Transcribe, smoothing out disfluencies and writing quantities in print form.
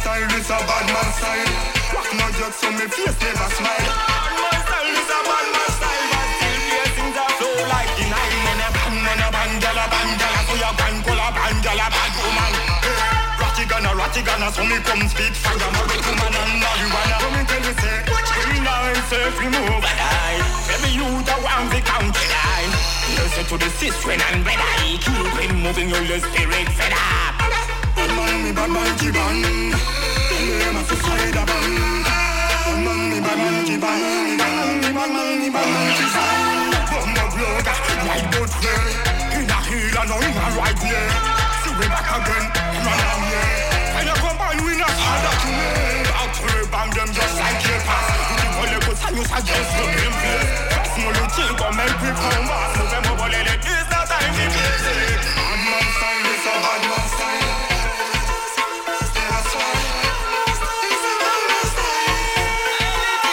style, this a bad man style. Rock no joke, so me face never smile. Bad man style, this a bad man style. But still piercings a flow like the Nile. Man a bandala, so ya bankola, bandala, bad woman. Ratty gonna, so me come speak fire. Marry woman and marijuana. So me tell you say, we now self remove an eye. Baby you the one we count the line. Listen to the sister and red eye. Keep him moving your spirit fed up. Bad man jiban. Tell me I'm a suicide ban. Bad man jiban. From the blood, right good way. In a heel and in a right ear. See we back again, run away. When you come by, we not harder to me. Back to the bang them just like your past. You think all the good time you suggest to him, please. Trust me, you think I'll make me come back. Move them over, let it is.